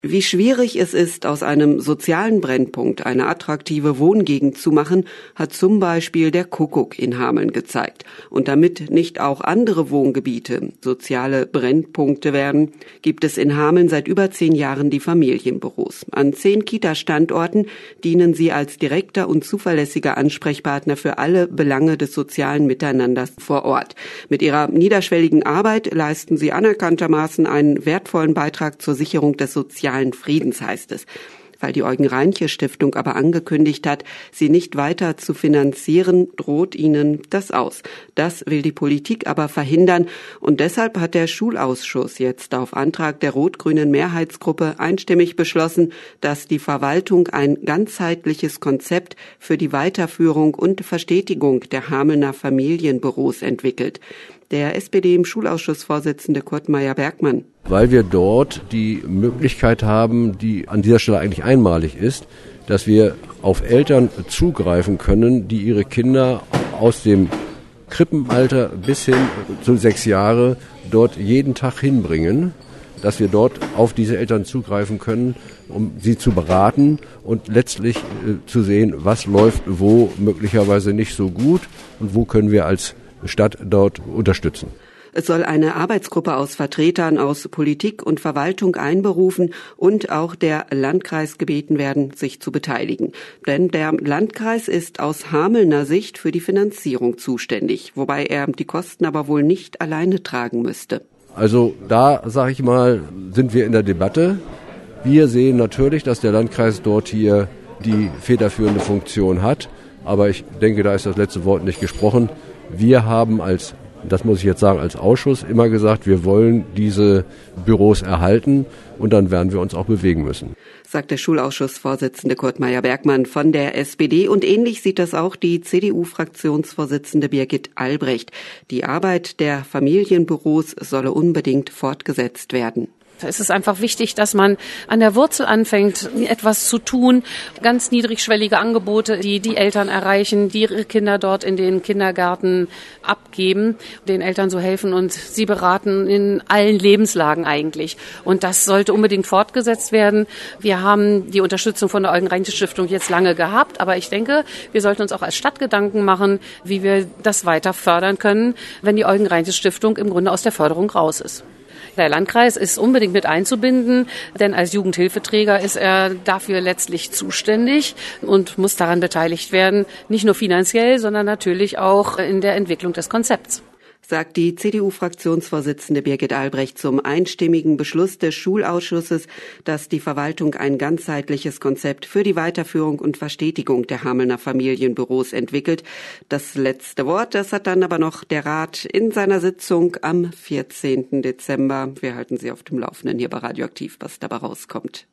Wie schwierig es ist, aus einem sozialen Brennpunkt eine attraktive Wohngegend zu machen, hat zum Beispiel der Kuckuck in Hameln gezeigt. Und damit nicht auch andere Wohngebiete soziale Brennpunkte werden, gibt es in Hameln seit über 10 Jahren die Familienbüros. An 10 Kita-Standorten dienen sie als direkter und zuverlässiger Ansprechpartner für alle Belange des sozialen Miteinanders vor Ort. Mit ihrer niederschwelligen Arbeit leisten sie anerkanntermaßen einen wertvollen Beitrag zur Sicherung des sozialen Friedens, heißt es. Weil die Eugen-Reinche-Stiftung aber angekündigt hat, sie nicht weiter zu finanzieren, droht ihnen das aus. Das will die Politik aber verhindern und deshalb hat der Schulausschuss jetzt auf Antrag der rot-grünen Mehrheitsgruppe einstimmig beschlossen, dass die Verwaltung ein ganzheitliches Konzept für die Weiterführung und Verstetigung der Hamelner Familienbüros entwickelt. Der SPD im Schulausschussvorsitzende Kurt Meyer-Bergmann. Weil wir dort die Möglichkeit haben, die an dieser Stelle eigentlich einmalig ist, dass wir auf Eltern zugreifen können, die ihre Kinder aus dem Krippenalter bis hin zu 6 Jahre dort jeden Tag hinbringen, dass wir dort auf diese Eltern zugreifen können, um sie zu beraten und letztlich zu sehen, was läuft wo möglicherweise nicht so gut und wo können wir als Stadt dort unterstützen. Es soll eine Arbeitsgruppe aus Vertretern aus Politik und Verwaltung einberufen und auch der Landkreis gebeten werden, sich zu beteiligen. Denn der Landkreis ist aus Hamelner Sicht für die Finanzierung zuständig, wobei er die Kosten aber wohl nicht alleine tragen müsste. Also da, sage ich mal, sind wir in der Debatte. Wir sehen natürlich, dass der Landkreis dort hier die federführende Funktion hat. Aber ich denke, da ist das letzte Wort nicht gesprochen. Wir haben das muss ich jetzt sagen, als Ausschuss immer gesagt, wir wollen diese Büros erhalten und dann werden wir uns auch bewegen müssen. Sagt der Schulausschussvorsitzende Kurt Meyer-Bergmann von der SPD und ähnlich sieht das auch die CDU-Fraktionsvorsitzende Birgit Albrecht. Die Arbeit der Familienbüros solle unbedingt fortgesetzt werden. Es ist einfach wichtig, dass man an der Wurzel anfängt, etwas zu tun. Ganz niedrigschwellige Angebote, die die Eltern erreichen, die ihre Kinder dort in den Kindergarten abgeben, den Eltern so helfen und sie beraten in allen Lebenslagen eigentlich. Und das sollte unbedingt fortgesetzt werden. Wir haben die Unterstützung von der Eugen-Reinche-Stiftung jetzt lange gehabt, aber ich denke, wir sollten uns auch als Stadt Gedanken machen, wie wir das weiter fördern können, wenn die Eugen-Reinche-Stiftung im Grunde aus der Förderung raus ist. Der Landkreis ist unbedingt mit einzubinden, denn als Jugendhilfeträger ist er dafür letztlich zuständig und muss daran beteiligt werden, nicht nur finanziell, sondern natürlich auch in der Entwicklung des Konzepts. Sagt die CDU-Fraktionsvorsitzende Birgit Albrecht zum einstimmigen Beschluss des Schulausschusses, dass die Verwaltung ein ganzheitliches Konzept für die Weiterführung und Verstetigung der Hamelner Familienbüros entwickelt. Das letzte Wort, das hat dann aber noch der Rat in seiner Sitzung am 14. Dezember. Wir halten Sie auf dem Laufenden hier bei Radioaktiv, was dabei rauskommt.